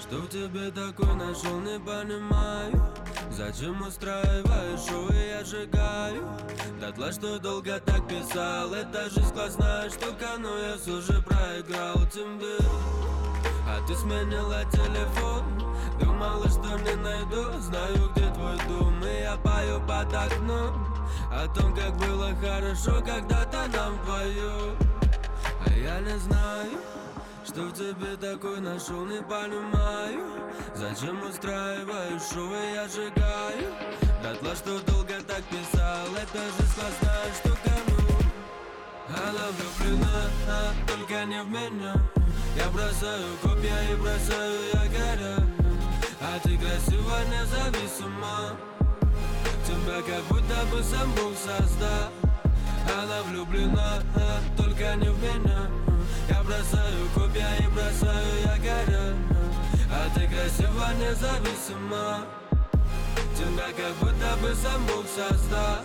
Что в тебе такой нашел, не понимаю. Зачем устраиваешь шоу, и я сжигаю дотла, что долго так писал. Это жизнь классная штука, но я все же проиграл тебе. А ты сменила телефон, думала, что не найду. Знаю, где твой дом, и я пою под окном о том, как было хорошо когда-то нам вдвоем. А я не знаю, что в тебе такой нашел, не понимаю. Зачем устраиваешь шоу, и я сжигаю дотла, что долго так писал. Это же классная штука, ну. Она влюблена, только не в меня. Я бросаю копья и бросаю якоря. А ты красива, независима. Тебя как будто бы сам Бог создал. Она влюблена, только не в меня. Я бросаю копья и бросаю якоря. А ты красива, независима. Тебя как будто бы сам Бог создал.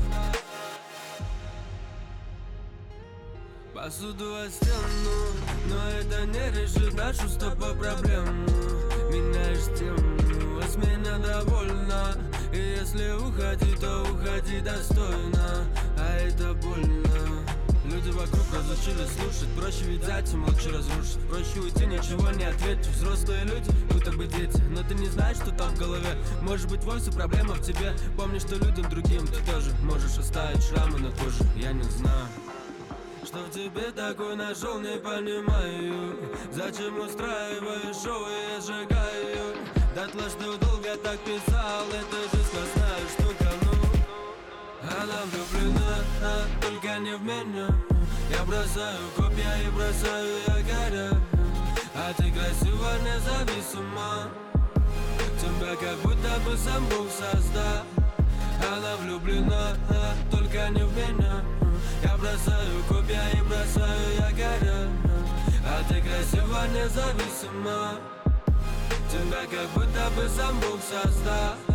Посуду о стену, но это не решит нашу с тобой проблему. Меняешь тему, а с меня довольна. И если уходи, то уходи достойно. А это больно. Люди вокруг разучились слушать. Проще ведь взять, им лучше разрушить. Проще уйти, ничего не ответить. Взрослые люди, будто бы дети. Но ты не знаешь, что там в голове. Может быть, вовсе проблема в тебе. Помни, что людям другим ты тоже можешь оставить шрамы на коже. Я не знаю, что в тебе такой нашел, не понимаю. Зачем устраиваешь шоу, и я сжигаю дотла, что долго так писал. Это же классная штука, ну. Она влюблена, только не в меня. Я бросаю копья и бросаю якоря. А ты красива, независима. Тебя как будто бы сам Бог создал. Она влюблена, только не в меня. Я бросаю копья и бросаю якоря. А ты красива, независима. Тебя как будто бы сам Бог создал.